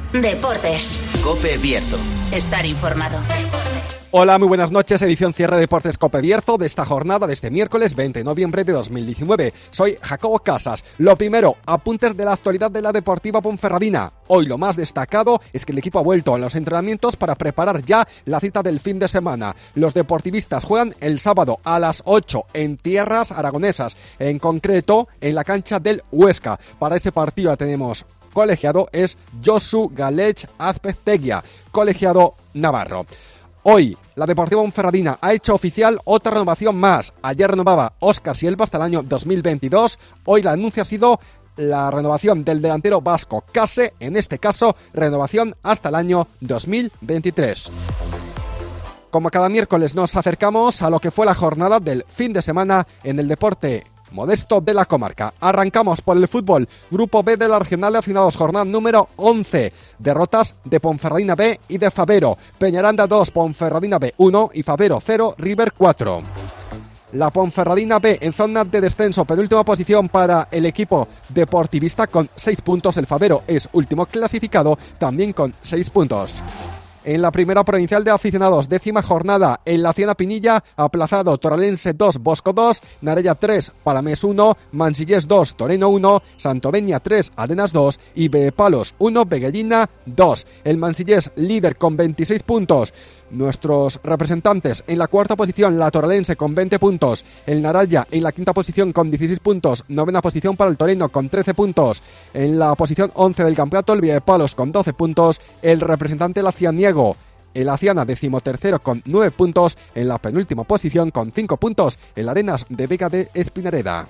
Deportes. COPE Bierzo. Estar informado. Hola, muy buenas noches, edición cierre de Deportes COPE Bierzo de esta jornada de este miércoles 20 de noviembre de 2019. Soy Jacobo Casas. Lo primero, apuntes de la actualidad de la Deportiva Ponferradina. Hoy lo más destacado es que el equipo ha vuelto a los entrenamientos para preparar ya la cita del fin de semana. Los deportivistas juegan el sábado a las 8 en tierras aragonesas, en concreto en la cancha del Huesca. Para ese partido ya tenemos colegiado, es Josu Galech Azpezteguia, colegiado navarro. Hoy, la Deportiva Ponferradina ha hecho oficial otra renovación más. Ayer renovaba Óscar Sielva hasta el año 2022. Hoy la anuncia ha sido la renovación del delantero vasco Case, en este caso, renovación hasta el año 2023. Como cada miércoles nos acercamos a lo que fue la jornada del fin de semana en el deporte modesto de la comarca. Arrancamos por el fútbol. Grupo B de la Regional de Aficionados, jornada número 11. Derrotas de Ponferradina B y de Favero. Peñaranda 2, Ponferradina B 1 y Favero 0, River 4. La Ponferradina B en zona de descenso, penúltima posición para el equipo deportivista con 6 puntos. El Favero es último clasificado, también con 6 puntos. En la primera provincial de aficionados, 10ª jornada, en la Ciana Pinilla, aplazado Torralense 2, Bosco 2, Narella 3, Palamés 1, Mansillés 2, Toreno 1, Santoveña 3, Arenas 2 y Bepalos 1, Beguellina 2. El Mansillés líder con 26 puntos. Nuestros representantes en la cuarta posición, la Torralense con 20 puntos, el Naraya en la quinta posición con 16 puntos, novena posición para el Toreno con 13 puntos, en la posición 11 del campeonato el Bepalos con 12 puntos, el representante la Cianiego, el Aciana 13º con 9 puntos, en la penúltima posición con 5 puntos, el Arenas de Vega de Espinareda.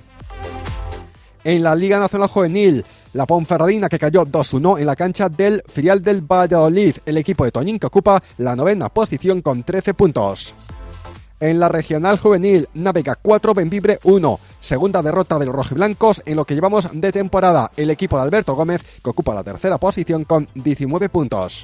En la Liga Nacional Juvenil, la Ponferradina que cayó 2-1 en la cancha del filial del Valladolid, el equipo de Toñín que ocupa la novena posición con 13 puntos. En la Regional Juvenil, Navega 4, Bembibre 1, segunda derrota de los rojiblancos en lo que llevamos de temporada, el equipo de Alberto Gómez que ocupa la tercera posición con 19 puntos.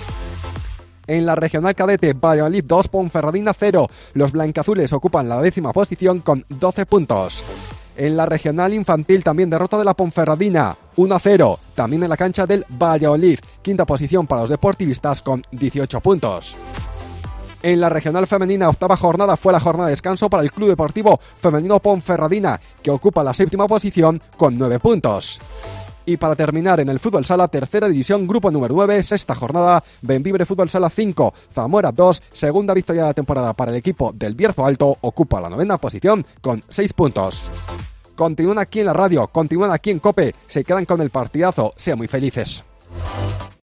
En la Regional Cadete, Valladolid 2, Ponferradina 0, los blancazules ocupan la 10ª posición con 12 puntos. En la Regional Infantil también derrota de la Ponferradina, 1-0, también en la cancha del Valladolid, quinta posición para los deportivistas con 18 puntos. En la Regional Femenina, 8ª jornada, fue la jornada de descanso para el Club Deportivo Femenino Ponferradina, que ocupa la 7ª posición con 9 puntos. Y para terminar, en el Fútbol Sala, tercera división, grupo número 9, sexta jornada, Bembibre Fútbol Sala 5, Zamora 2, segunda victoria de la temporada para el equipo del Bierzo Alto, ocupa la novena posición con 6 puntos. Continúan aquí en la radio, continúan aquí en COPE, se quedan con el partidazo, sean muy felices.